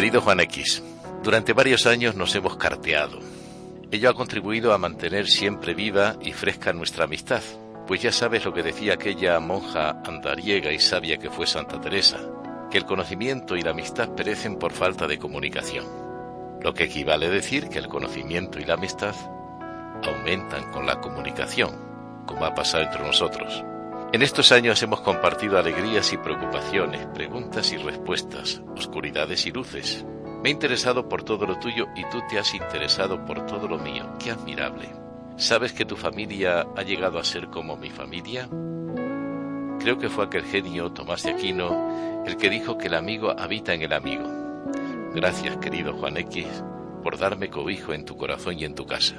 Querido Juan X, durante varios años nos hemos carteado. Ello ha contribuido a mantener siempre viva y fresca nuestra amistad, pues ya sabes lo que decía aquella monja andariega y sabia que fue Santa Teresa, que el conocimiento y la amistad perecen por falta de comunicación, lo que equivale a decir que el conocimiento y la amistad aumentan con la comunicación, como ha pasado entre nosotros. En estos años hemos compartido alegrías y preocupaciones, preguntas y respuestas, oscuridades y luces. Me he interesado por todo lo tuyo y tú te has interesado por todo lo mío. ¡Qué admirable! ¿Sabes que tu familia ha llegado a ser como mi familia? Creo que fue aquel genio, Tomás de Aquino, el que dijo que el amigo habita en el amigo. Gracias, querido Juan X, por darme cobijo en tu corazón y en tu casa.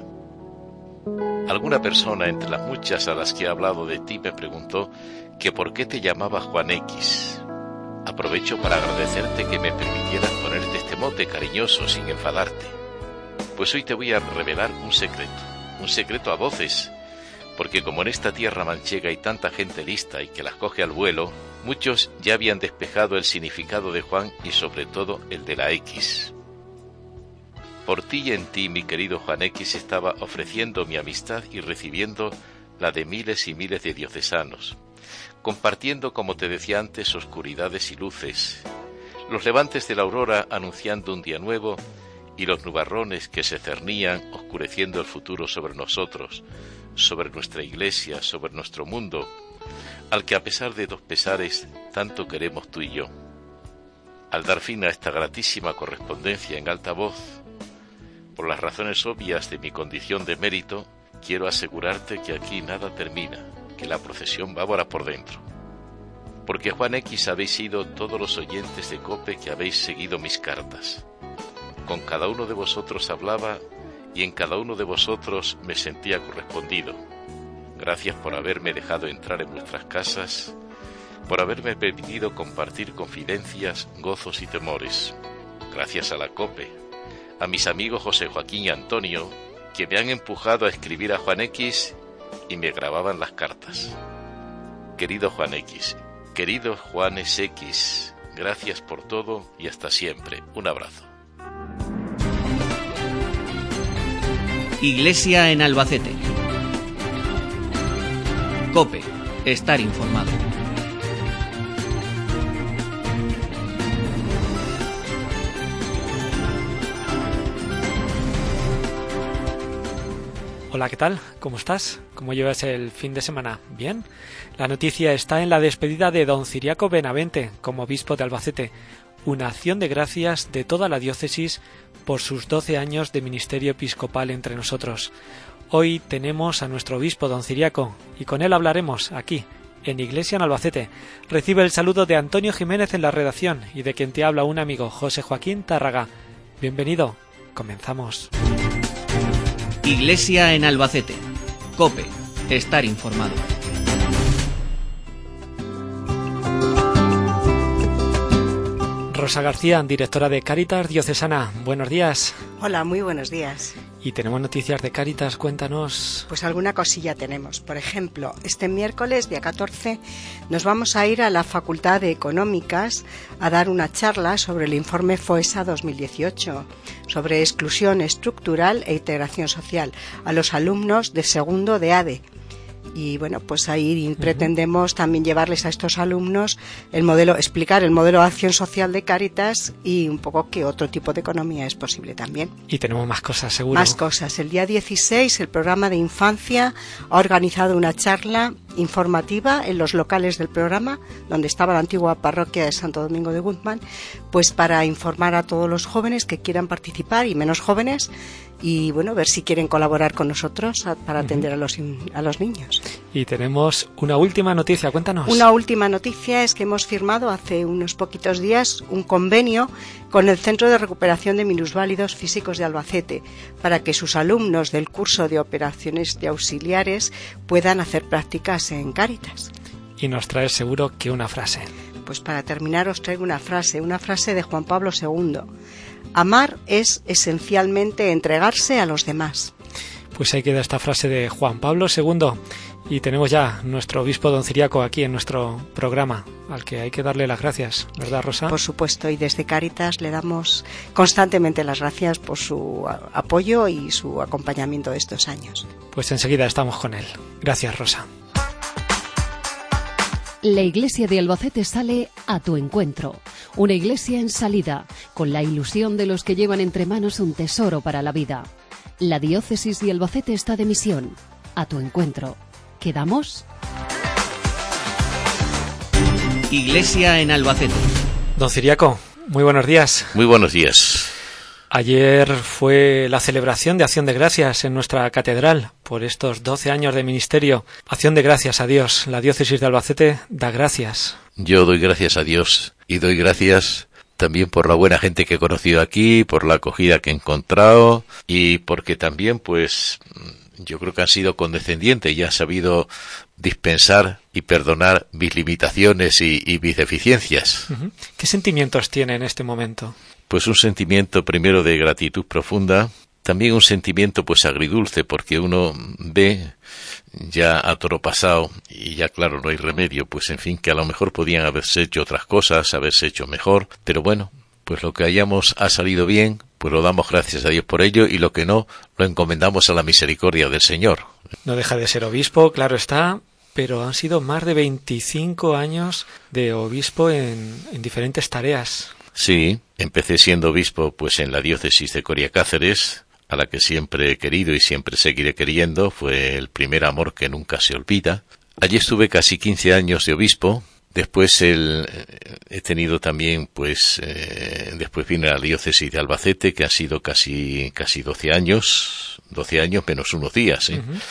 Alguna persona entre las muchas a las que he hablado de ti me preguntó que por qué te llamaba Juan X. Aprovecho para agradecerte que me permitieras ponerte este mote cariñoso sin enfadarte. Pues hoy te voy a revelar un secreto a voces, porque como en esta tierra manchega hay tanta gente lista y que las coge al vuelo, muchos ya habían despejado el significado de Juan y sobre todo el de la X. Por ti y en ti, mi querido Juan X, estaba ofreciendo mi amistad y recibiendo la de miles y miles de diocesanos, compartiendo, como te decía antes, oscuridades y luces, los levantes de la aurora anunciando un día nuevo y los nubarrones que se cernían oscureciendo el futuro sobre nosotros, sobre nuestra iglesia, sobre nuestro mundo, al que a pesar de dos pesares tanto queremos tú y yo. Al dar fin a esta gratísima correspondencia en alta voz, por las razones obvias de mi condición de mérito, quiero asegurarte que aquí nada termina, que la procesión va ahora por dentro. Porque Juan X habéis sido todos los oyentes de COPE que habéis seguido mis cartas. Con cada uno de vosotros hablaba y en cada uno de vosotros me sentía correspondido. Gracias por haberme dejado entrar en vuestras casas, por haberme permitido compartir confidencias, gozos y temores. Gracias a la COPE, a mis amigos José Joaquín y Antonio, que me han empujado a escribir a Juan X y me grababan las cartas. Querido Juan X, querido Juanes X, gracias por todo y hasta siempre. Un abrazo. Iglesia en Albacete. COPE. Estar informado. Hola, ¿qué tal? ¿Cómo estás? ¿Cómo llevas el fin de semana? ¿Bien? La noticia está en la despedida de don Ciriaco Benavente como obispo de Albacete, una acción de gracias de toda la diócesis por sus 12 años de ministerio episcopal entre nosotros. Hoy tenemos a nuestro obispo, don Ciriaco, y con él hablaremos aquí, en Iglesia en Albacete. Recibe el saludo de Antonio Jiménez en la redacción y de quien te habla un amigo, José Joaquín Tárraga. Bienvenido. Comenzamos. Iglesia en Albacete. COPE. Estar informado. Rosa García, directora de Cáritas Diocesana. Buenos días. Hola, muy buenos días. Y tenemos noticias de Cáritas, cuéntanos. Pues alguna cosilla tenemos. Por ejemplo, este miércoles, día 14, nos vamos a ir a la Facultad de Económicas a dar una charla sobre el informe FOESA 2018, sobre exclusión estructural e integración social, a los alumnos de segundo de ADE. Y bueno, pues ahí pretendemos también llevarles a estos alumnos explicar el modelo de acción social de Cáritas y un poco qué otro tipo de economía es posible también. Y tenemos más cosas, seguro. Más cosas. El día 16, el programa de infancia ha organizado una charla informativa en los locales del programa, donde estaba la antigua parroquia de Santo Domingo de Guzmán, pues para informar a todos los jóvenes que quieran participar y menos jóvenes, y bueno, ver si quieren colaborar con nosotros para atender a los niños. Y tenemos una última noticia, cuéntanos. Una última noticia es que hemos firmado hace unos poquitos días un convenio con el Centro de Recuperación de Minusválidos Físicos de Albacete para que sus alumnos del curso de operaciones de auxiliares puedan hacer prácticas en Cáritas. Y nos traes seguro que una frase. Pues para terminar os traigo una frase de Juan Pablo II. Amar es esencialmente entregarse a los demás. Pues ahí queda esta frase de Juan Pablo II. Y tenemos ya nuestro obispo don Ciriaco aquí en nuestro programa, al que hay que darle las gracias, ¿verdad, Rosa? Por supuesto, y desde Cáritas le damos constantemente las gracias por su apoyo y su acompañamiento de estos años. Pues enseguida estamos con él. Gracias, Rosa. La Iglesia de Albacete sale a tu encuentro. Una iglesia en salida, con la ilusión de los que llevan entre manos un tesoro para la vida. La Diócesis de Albacete está de misión. A tu encuentro. ¿Quedamos? Iglesia en Albacete. Don Ciriaco, muy buenos días. Muy buenos días. Ayer fue la celebración de Acción de Gracias en nuestra catedral por estos 12 años de ministerio. Acción de gracias a Dios. La Diócesis de Albacete da gracias. Yo doy gracias a Dios y doy gracias también por la buena gente que he conocido aquí, por la acogida que he encontrado y porque también, pues, yo creo que han sido condescendientes y han sabido dispensar y perdonar mis limitaciones y mis deficiencias. ¿Qué sentimientos tiene en este momento? Pues un sentimiento primero de gratitud profunda, también un sentimiento pues agridulce, porque uno ve ya a toro pasado y ya claro no hay remedio, pues en fin que a lo mejor podían haberse hecho otras cosas, haberse hecho mejor, pero bueno, pues lo que hayamos ha salido bien, pues lo damos gracias a Dios por ello y lo que no, lo encomendamos a la misericordia del Señor. No deja de ser obispo, claro está, pero han sido más de 25 años de obispo en diferentes tareas. Sí, empecé siendo obispo pues en la diócesis de Coria Cáceres, a la que siempre he querido y siempre seguiré queriendo, fue el primer amor que nunca se olvida. Allí estuve casi 15 años de obispo, después he tenido también pues, después vine a la diócesis de Albacete, que han sido casi 12 años menos unos días,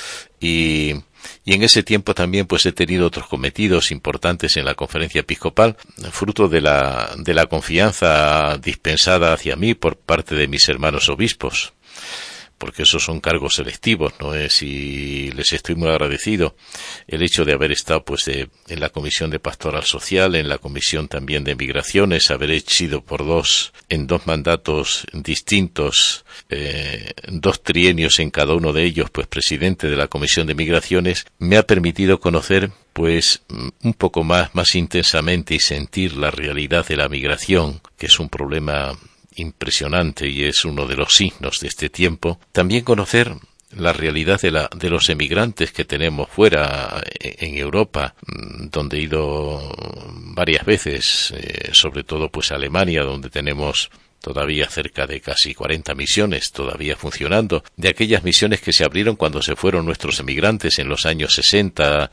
Y en ese tiempo también pues he tenido otros cometidos importantes en la conferencia episcopal, fruto de la confianza dispensada hacia mí por parte de mis hermanos obispos, porque esos son cargos selectivos, ¿no es? Y les estoy muy agradecido el hecho de haber estado pues en la comisión de pastoral social, en la comisión también de migraciones, haber sido en dos mandatos distintos, 2 trienios en cada uno de ellos, pues presidente de la comisión de migraciones, me ha permitido conocer pues un poco más intensamente y sentir la realidad de la migración, que es un problema impresionante y es uno de los signos de este tiempo. También conocer la realidad de los emigrantes que tenemos fuera en Europa, donde he ido varias veces, sobre todo pues a Alemania, donde tenemos todavía cerca de casi 40 misiones todavía funcionando, de aquellas misiones que se abrieron cuando se fueron nuestros emigrantes en los años 60,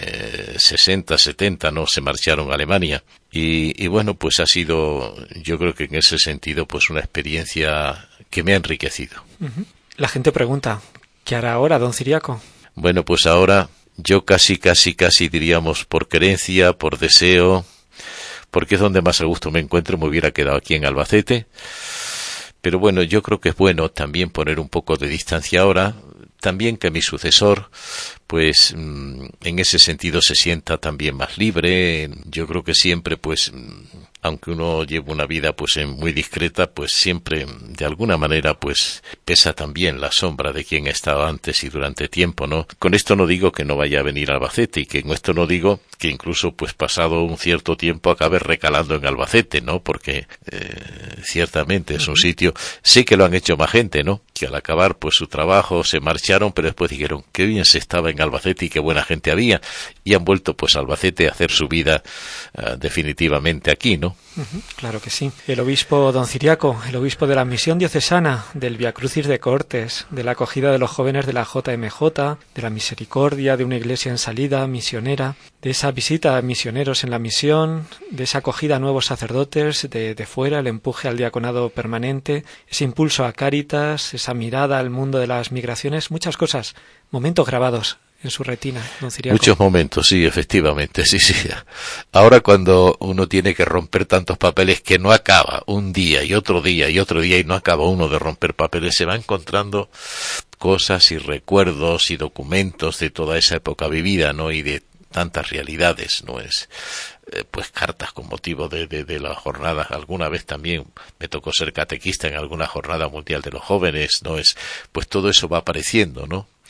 70, no se marcharon a Alemania. Y bueno, pues ha sido, yo creo que en ese sentido, pues una experiencia que me ha enriquecido. La gente pregunta, ¿qué hará ahora, don Ciriaco? Bueno, pues ahora yo casi diríamos por querencia, por deseo, porque es donde más a gusto me encuentro, me hubiera quedado aquí en Albacete. Pero bueno, yo creo que es bueno también poner un poco de distancia ahora, también que mi sucesor, pues en ese sentido se sienta también más libre. Yo creo que siempre, pues, aunque uno lleve una vida pues muy discreta, pues siempre de alguna manera pues pesa también la sombra de quien ha estado antes y durante tiempo, ¿no? Con esto no digo que no vaya a venir a Albacete y que con esto no digo que incluso pues pasado un cierto tiempo acabe recalando en Albacete, ¿no? Porque ciertamente es un sitio, sé que lo han hecho más gente, ¿no? Que al acabar pues su trabajo se marcharon, pero después dijeron qué bien se estaba en Albacete y qué buena gente había, y han vuelto pues a Albacete a hacer su vida definitivamente aquí, ¿no? Claro que sí. El obispo don Ciriaco, el obispo de la misión diocesana, del Via Crucis de Cortes, de la acogida de los jóvenes de la JMJ, de la misericordia, de una iglesia en salida, misionera, de esa visita a misioneros en la misión, de esa acogida a nuevos sacerdotes de fuera, el empuje al diaconado permanente, ese impulso a Cáritas, esa mirada al mundo de las migraciones, muchas cosas, momentos grabados en su retina, don Ciriaco. Muchos momentos, sí, efectivamente, sí. Ahora cuando uno tiene que romper tantos papeles que no acaba un día y otro día y otro día y no acaba uno de romper papeles, se va encontrando cosas y recuerdos y documentos de toda esa época vivida, ¿no? Y de tantas realidades, ¿no? Es pues cartas con motivo de las jornadas. Alguna vez también me tocó ser catequista en alguna jornada mundial de los jóvenes, ¿no? Es pues todo eso va apareciendo, ¿no?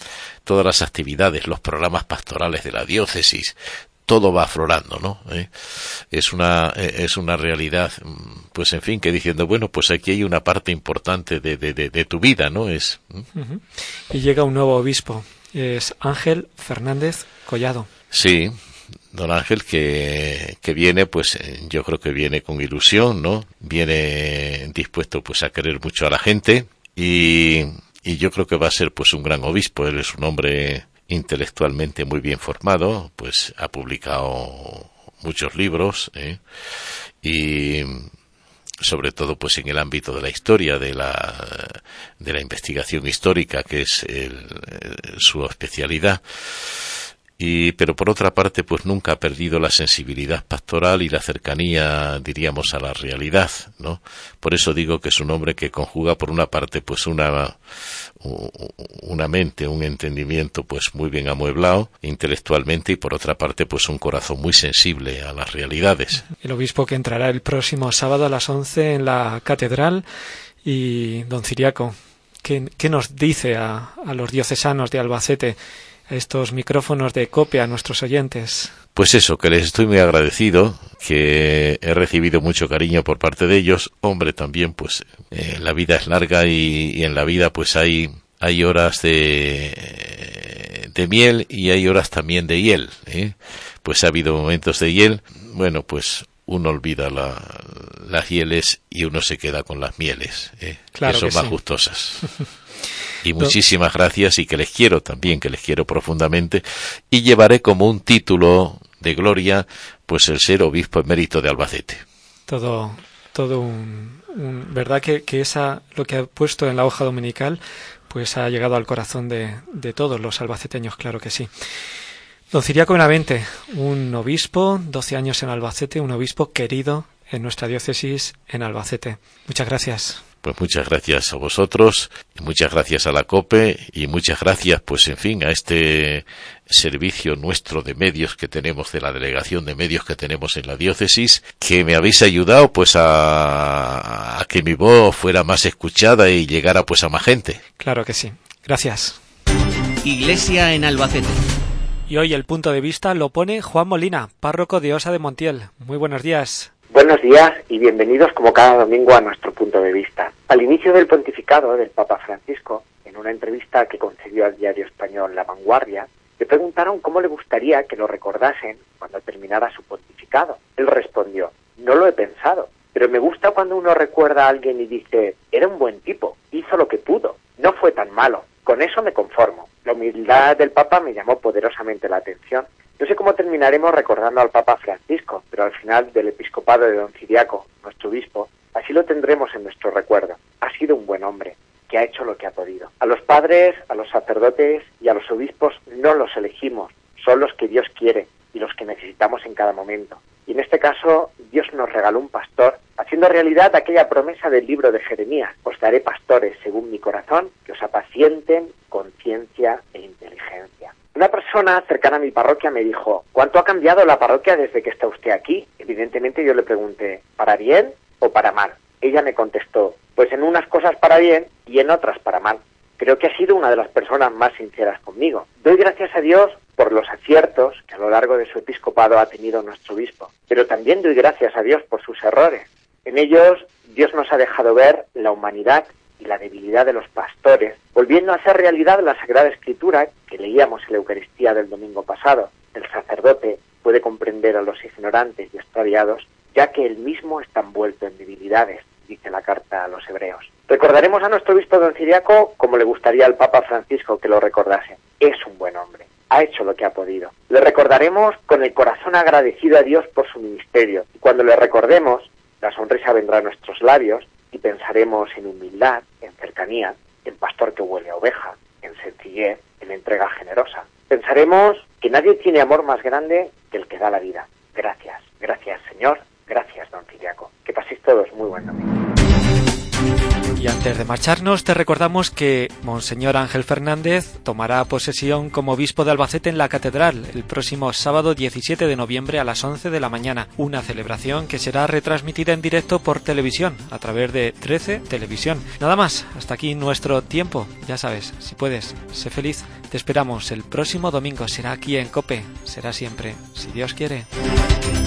todas las actividades, los programas pastorales de la diócesis, todo va aflorando, ¿no? Es una realidad, pues en fin, que diciendo, bueno, pues aquí hay una parte importante de tu vida, ¿no? Uh-huh. Y llega un nuevo obispo, es Ángel Fernández Collado. Sí, don Ángel, que viene, pues yo creo que viene con ilusión, ¿no? Viene dispuesto, pues, a querer mucho a la gente y yo creo que va a ser, pues, un gran obispo. Él es un hombre intelectualmente muy bien formado, pues ha publicado muchos libros, y sobre todo, pues, en el ámbito de la historia, de la investigación histórica, que es su especialidad. Pero por otra parte, pues nunca ha perdido la sensibilidad pastoral y la cercanía, diríamos, a la realidad, ¿no? Por eso digo que es un hombre que conjuga, por una parte, pues una mente, un entendimiento, pues muy bien amueblado intelectualmente, y por otra parte, pues un corazón muy sensible a las realidades. El obispo que entrará el próximo sábado a las 11 en la catedral. Y don Ciriaco, ¿qué nos dice a los diocesanos de Albacete, a estos micrófonos de COPE, a nuestros oyentes? Pues eso, que les estoy muy agradecido, que he recibido mucho cariño por parte de ellos. Hombre, también, pues, la vida es larga y en la vida, pues, hay horas de miel y hay horas también de hiel, Pues ha habido momentos de hiel, bueno, pues uno olvida las hieles y uno se queda con las mieles, claro, que son más gustosas. Y muchísimas gracias, y que les quiero también, que les quiero profundamente, y llevaré como un título de gloria, pues, el ser obispo emérito de Albacete. Todo verdad que lo que ha puesto en la hoja dominical, pues ha llegado al corazón de todos los albaceteños, claro que sí. Don Ciriaco Benavente, un obispo, 12 años en Albacete, un obispo querido en nuestra diócesis en Albacete. Muchas gracias. Pues muchas gracias a vosotros, muchas gracias a la COPE y muchas gracias, pues en fin, a este servicio nuestro de medios que tenemos, de la delegación de medios que tenemos en la diócesis, que me habéis ayudado, pues, a que mi voz fuera más escuchada y llegara, pues, a más gente. Claro que sí. Gracias. Iglesia en Albacete. Y hoy el punto de vista lo pone Juan Molina, párroco de Osa de Montiel. Muy buenos días. Buenos días y bienvenidos como cada domingo a nuestro punto de vista. Al inicio del pontificado del Papa Francisco, en una entrevista que concedió al diario español La Vanguardia, le preguntaron cómo le gustaría que lo recordasen cuando terminara su pontificado. Él respondió: no lo he pensado, pero me gusta cuando uno recuerda a alguien y dice: era un buen tipo, hizo lo que pudo, no fue tan malo, con eso me conformo. La humildad del Papa me llamó poderosamente la atención. No sé cómo terminaremos recordando al Papa Francisco, pero al final del episcopado de don Ciriaco, nuestro obispo, así lo tendremos en nuestro recuerdo. Ha sido un buen hombre, que ha hecho lo que ha podido. A los padres, a los sacerdotes y a los obispos no los elegimos, son los que Dios quiere y los que necesitamos en cada momento. Y en este caso, Dios nos regaló un pastor, haciendo realidad aquella promesa del libro de Jeremías: os daré pastores según mi corazón, que os apacienten con ciencia e inteligencia. Una persona cercana a mi parroquia me dijo: ¿cuánto ha cambiado la parroquia desde que está usted aquí? Evidentemente yo le pregunté: ¿para bien o para mal? Ella me contestó: pues en unas cosas para bien y en otras para mal. Creo que ha sido una de las personas más sinceras conmigo. Doy gracias a Dios por los aciertos que a lo largo de su episcopado ha tenido nuestro obispo, pero también doy gracias a Dios por sus errores. En ellos, Dios nos ha dejado ver la humanidad y la debilidad de los pastores, volviendo a hacer realidad la Sagrada Escritura que leíamos en la Eucaristía del domingo pasado. El sacerdote puede comprender a los ignorantes y extraviados, ya que él mismo está envuelto en debilidades, dice la carta a los Hebreos. Recordaremos a nuestro obispo don Ciriaco como le gustaría al Papa Francisco que lo recordase. Es un buen hombre, ha hecho lo que ha podido. Le recordaremos con el corazón agradecido a Dios por su ministerio, y cuando le recordemos, la sonrisa vendrá a nuestros labios y pensaremos en humildad, en cercanía, en pastor que huele a oveja, en sencillez, en entrega generosa. Pensaremos que nadie tiene amor más grande que el que da la vida. Gracias, gracias Señor, gracias don Ciriaco. Que paséis todos muy buen domingo. Y antes de marcharnos te recordamos que Monseñor Ángel Fernández tomará posesión como obispo de Albacete en la catedral el próximo sábado 17 de noviembre a las 11 de la mañana, una celebración que será retransmitida en directo por televisión a través de 13 Televisión. Nada más, hasta aquí nuestro tiempo. Ya sabes, si puedes, sé feliz. Te esperamos el próximo domingo, será aquí en COPE, será siempre, si Dios quiere.